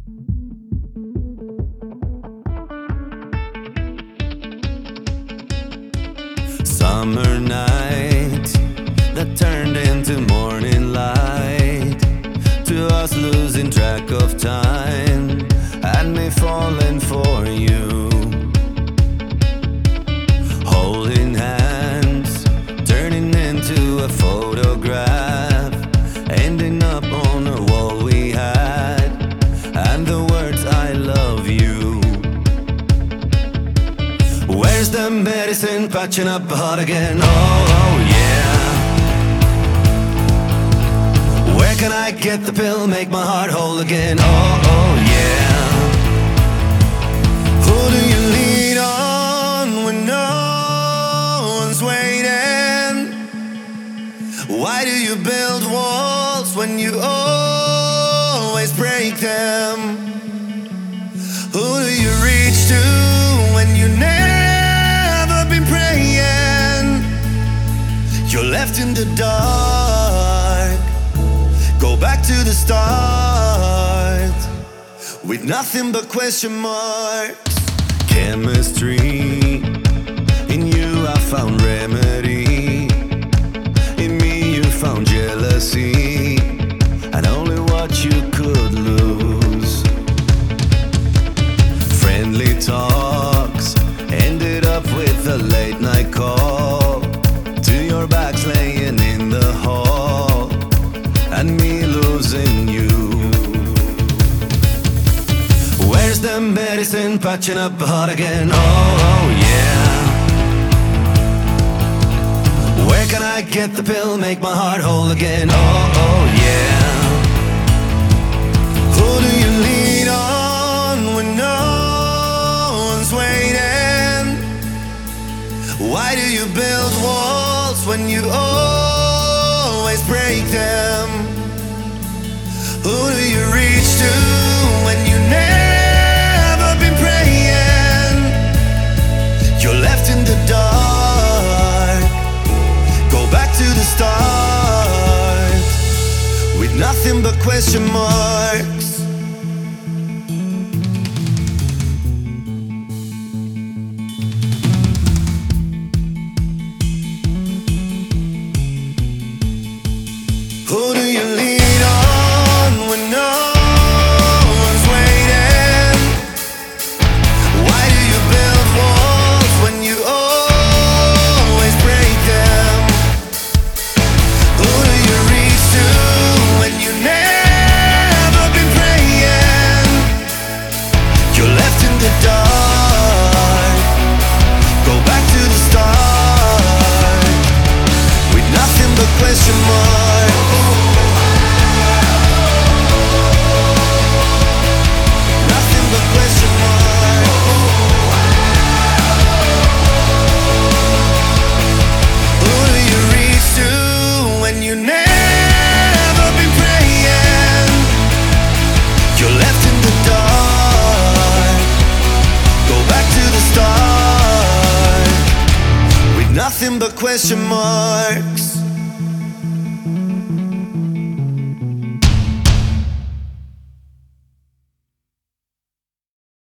Summer night that turned into morning light, to us losing track of time, and me falling for you. Holding hands, turning into a photograph, ending up on a wall we had, and the words I love you. Where's the medicine patching up a heart again? Oh yeah. Where can I get the pill, make my heart whole again? Oh yeah. Who do you lean on when no one's waiting? Why do you build walls when you always break them? Who do you reach to when you never been praying? You're left in the dark. Go back to the start with nothing but question marks. Chemistry, in you I found remedy. In me you found jealousy, and only what you could lose. Friendly talks ended up with a late night call, to your back's laying in the hall, and me losing you. Where's the medicine patching up a heart again? Oh yeah. Where can I get the pill, make my heart whole again? Oh yeah. Who do you lean on when no one's waiting? Why do you build walls when you always break them? Who do you reach to when you never been praying? You're left in the dark. Go back to the start with nothing but question marks. Who do you lean on when no one's waiting? Why do you build walls when you always break them? Who do you reach to when you never been praying? You're left in the dark. Go back to the start with nothing but question marks. Nothing but question marks.